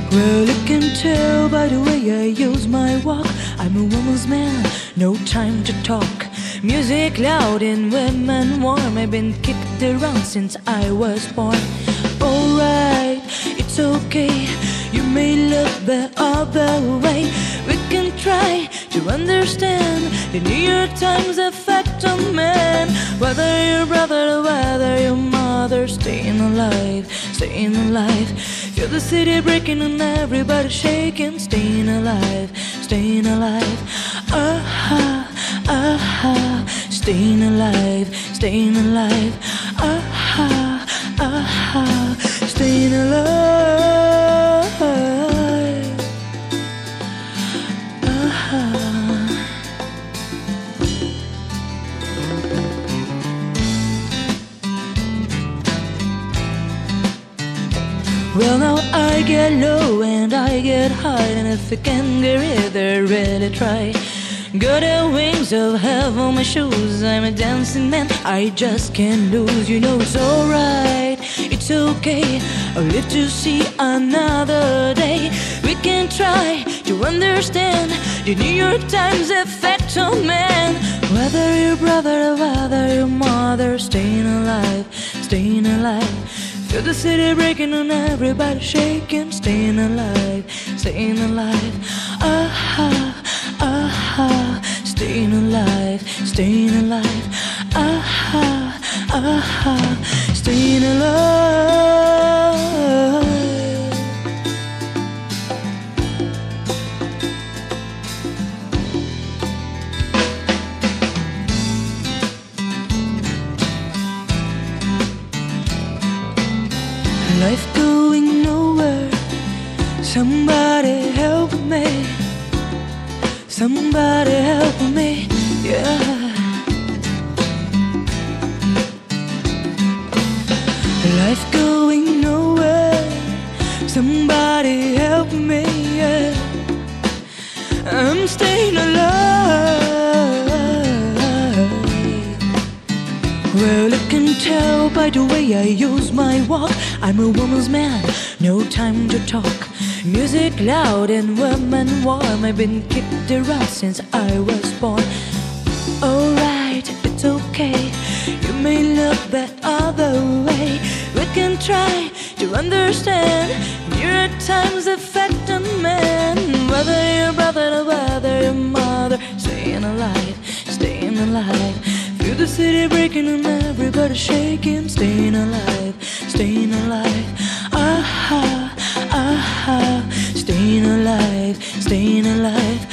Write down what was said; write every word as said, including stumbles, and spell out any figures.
Well, you can tell by the way I use my walk, I'm a woman's man, no time to talk. Music loud and women warm, I've been kicked around since I was born. Alright, it's okay, you may look the other way. We can try to understand the New York Times effect on man. Whether your brother or whether your mother, staying alive, staying alive. Feel the city breaking and everybody shaking, staying alive, staying alive. Ah-ha, ah-ha, staying alive, staying alive. Ah-ha, ah-ha, staying alive. Ah-ha. Well, now I get low and I get high, and if I can get rid, I really try. Got the wings of heaven on my shoes, I'm a dancing man, I just can't lose. You know it's alright, it's okay, I'll live to see another day. We can try to understand the New York Times effect on man. Whether your brother or whether your mother, staying alive, staying alive. Feel the city breaking and everybody shaking, staying alive, staying alive. Ah-ha, ah-ha, staying alive, staying alive. Ah-ha, ah-ha, staying alive. Life going nowhere, somebody help me, somebody help me, yeah. Life going nowhere, somebody help me, yeah. I'm staying alive. Well, you can tell by the way I use my walk, I'm a woman's man, no time to talk. Music loud and women warm, I've been kicked around since I was born. Alright, it's okay, you may look that other way. We can try to understand New York Times effect on man. Whether your brother or whether your mother, staying alive, staying alive. Feel the city breaking and everybody shaking, staying alive, staying alive. Ah-ha, ah-ha, staying alive, staying alive.